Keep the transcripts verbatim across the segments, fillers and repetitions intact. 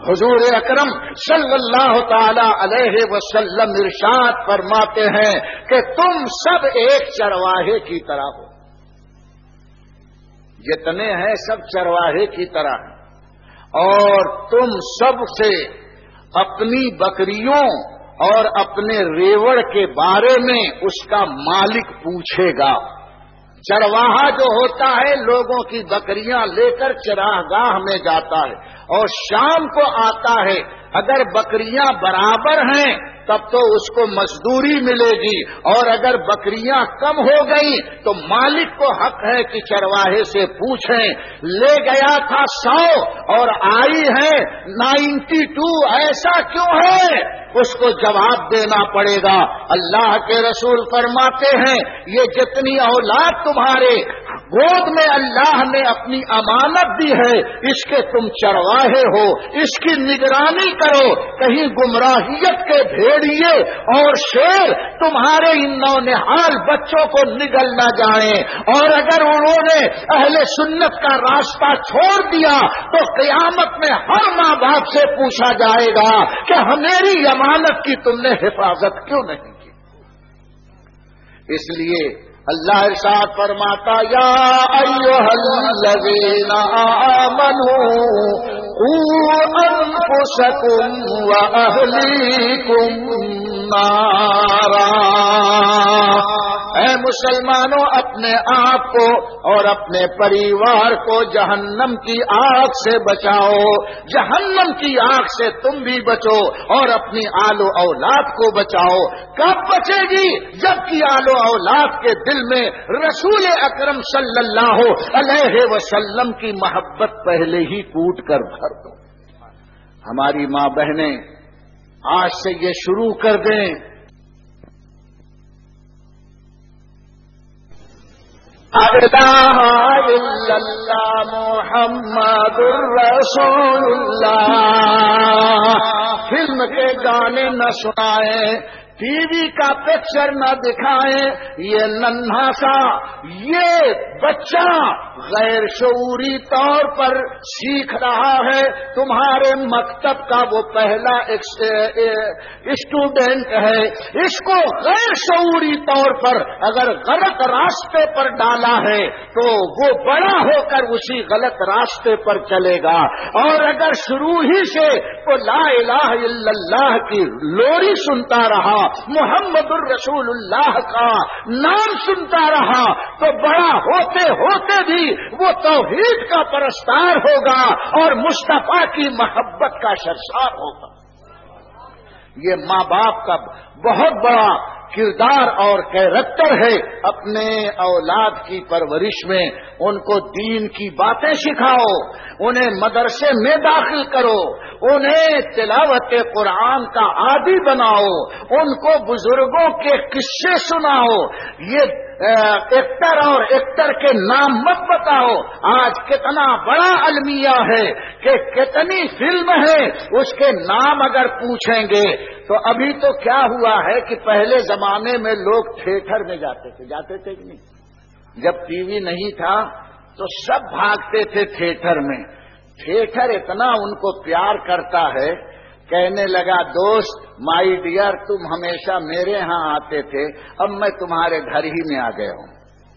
حضور اکرم صلی اللہ تعالی علیہ وسلم ارشاد فرماتے ہیں کہ تم سب ایک چرواہے کی طرح ہو. جتنے ہیں سب چرواہے کی طرح ہیں اور تم سب سے اپنی بکریوں اور اپنے ریوڑ کے بارے میں اس کا مالک پوچھے گا. چرواہا جو ہوتا ہے لوگوں کی بکریاں لے کر چراگاہ میں جاتا ہے اور شام کو آتا ہے. اگر بکریاں برابر ہیں تب تو اس کو مزدوری ملے گی اور اگر بکریاں کم ہو گئی تو مالک کو حق ہے کہ چرواہے سے پوچھیں لے گیا تھا سو اور آئی ہے نائنٹی ٹو ایسا کیوں ہے؟ اس کو جواب دینا پڑے گا. اللہ کے رسول فرماتے ہیں یہ جتنی اولاد تمہارے گود میں اللہ نے اپنی امانت دی ہے اس کے تم چرواہے ہو، اس کی نگرانی کرو. کہیں گمراہیت کے بھیڑیے اور شیر تمہارے ان نونہال بچوں کو نگل نہ جائیں اور اگر انہوں نے اہل سنت کا راستہ چھوڑ دیا تو قیامت میں ہر ماں باپ سے پوچھا جائے گا کہ ہماری امانت کی تم نے حفاظت کیوں نہیں کی. اس لیے اللہ ارشاد فرماتا یا ایھا الذین آمنوا قوا انفسکم واہلیکم نارا. اے مسلمانوں اپنے آپ کو اور اپنے پریوار کو جہنم کی آگ سے بچاؤ. جہنم کی آگ سے تم بھی بچو اور اپنی آل و اولاد کو بچاؤ. کب بچے گی؟ جبکہ آل و اولاد کے دل میں رسول اکرم صلی اللہ علیہ وسلم کی محبت پہلے ہی کوٹ کر بھر دو. ہماری ماں بہنیں آج سے یہ شروع کر دیں اللہ محمد الرسول اللہ. فلم کے گانے نہ سنائیں، ٹی وی کا پکچر نہ دکھائیں. یہ ننھا سا یہ بچہ غیر شعوری طور پر سیکھ رہا ہے. تمہارے مکتب کا وہ پہلا اسٹوڈنٹ ہے. اس کو غیر شعوری طور پر اگر غلط راستے پر ڈالا ہے تو وہ بڑا ہو کر اسی غلط راستے پر چلے گا. اور اگر شروع ہی سے وہ لا الہ الا اللہ کی لوری سنتا رہا، محمد الرسول اللہ کا نام سنتا رہا تو بڑا ہوتے ہوتے بھی وہ توحید کا پرستار ہوگا اور مصطفیٰ کی محبت کا سرشار ہوگا. یہ ماں باپ کا بہت بڑا کردار اور کیریکٹر ہے. اپنے اولاد کی پرورش میں ان کو دین کی باتیں سکھاؤ، انہیں مدرسے میں داخل کرو، انہیں تلاوت قرآن کا عادی بناؤ، ان کو بزرگوں کے قصے سناؤ. یہ ایکٹر اور ایکٹر کے نام مت بتاؤ. آج کتنا بڑا المیہ ہے کہ کتنی فلم ہے اس کے نام اگر پوچھیں گے تو ابھی تو کیا ہوا ہے کہ پہلے زمانے میں لوگ تھیٹر میں جاتے تھے جاتے تھے کہ نہیں؟ جب ٹی وی نہیں تھا تو سب بھاگتے تھے تھیٹر میں. تھیٹر اتنا ان کو پیار کرتا ہے، کہنے لگا دوست مائی ڈیئر تم ہمیشہ میرے ہاں آتے تھے، اب میں تمہارے گھر ہی میں آ گیا ہوں.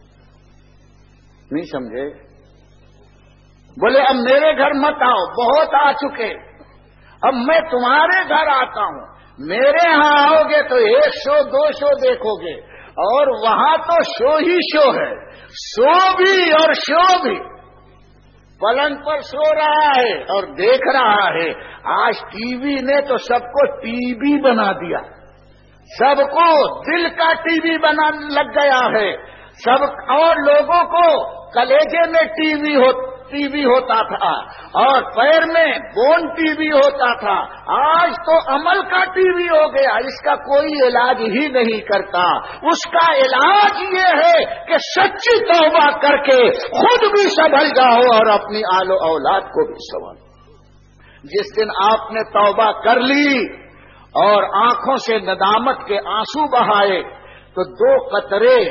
نہیں سمجھے؟ بولے اب میرے گھر مت آؤ، بہت آ چکے، اب میں تمہارے گھر آتا ہوں. میرے ہاں آؤ گے تو ایک شو دو شو دیکھو گے اور وہاں تو شو ہی شو ہے، سو بھی اور شو بھی. پلنگ پر سو رہا ہے اور دیکھ رہا ہے. آج ٹی وی نے تو سب کو ٹی وی بنا دیا، سب کو دل کا ٹی وی بنا لگ گیا ہے. سب اور لوگوں کو کلیجے میں ٹی وی ہو ٹی وی ہوتا تھا اور پیر میں بون ٹی وی ہوتا تھا. آج تو عمل کا ٹی وی ہو گیا. اس کا کوئی علاج ہی نہیں کرتا. اس کا علاج یہ ہے کہ سچی توبہ کر کے خود بھی سنبھل جاؤ اور اپنی آل و اولاد کو بھی سنبھالو. جس دن آپ نے توبہ کر لی اور آنکھوں سے ندامت کے آنسو بہائے تو دو قطرے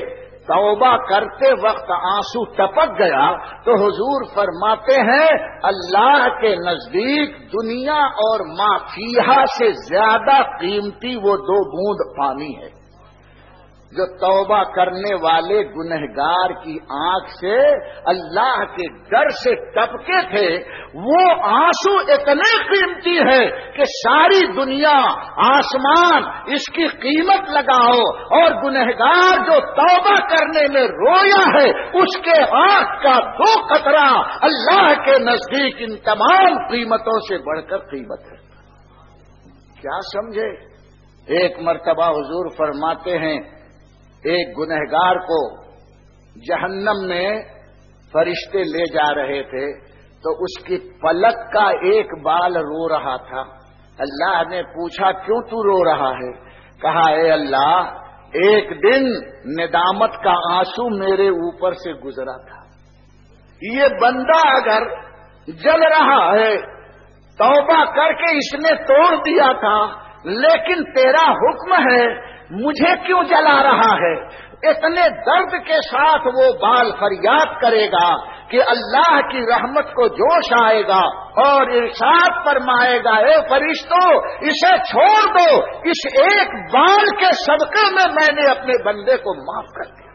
توبہ کرتے وقت آنسو ٹپک گیا تو حضور فرماتے ہیں اللہ کے نزدیک دنیا اور ما فیہا سے زیادہ قیمتی وہ دو بوند پانی ہے جو توبہ کرنے والے گنہگار کی آنکھ سے اللہ کے ڈر سے ٹپکے تھے. وہ آنسو اتنے قیمتی ہے کہ ساری دنیا آسمان اس کی قیمت لگاؤ اور گنہگار جو توبہ کرنے میں رویا ہے اس کے آنکھ کا دو قطرہ اللہ کے نزدیک ان تمام قیمتوں سے بڑھ کر قیمت ہے. کیا سمجھے؟ ایک مرتبہ حضور فرماتے ہیں ایک گنہگار کو جہنم میں فرشتے لے جا رہے تھے تو اس کی پلک کا ایک بال رو رہا تھا. اللہ نے پوچھا کیوں تو رو رہا ہے؟ کہا اے اللہ ایک دن ندامت کا آنسو میرے اوپر سے گزرا تھا. یہ بندہ اگر جل رہا ہے توبہ کر کے اس نے توڑ دیا تھا لیکن تیرا حکم ہے مجھے کیوں جلا رہا ہے؟ اتنے درد کے ساتھ وہ بال فریاد کرے گا کہ اللہ کی رحمت کو جوش آئے گا اور ارشاد فرمائے گا اے فرشتوں اسے چھوڑ دو، اس ایک بال کے صدقے میں میں نے اپنے بندے کو معاف کر دیا.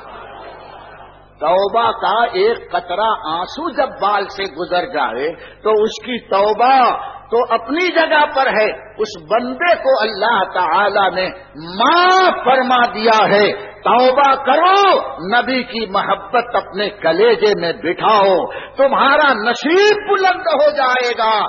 توبہ کا ایک قطرہ آنسو جب بال سے گزر جائے تو اس کی توبہ تو اپنی جگہ پر ہے، اس بندے کو اللہ تعالی نے معاف فرما دیا ہے. توبہ کرو، نبی کی محبت اپنے کلیجے میں بٹھاؤ، تمہارا نصیب بلند ہو جائے گا.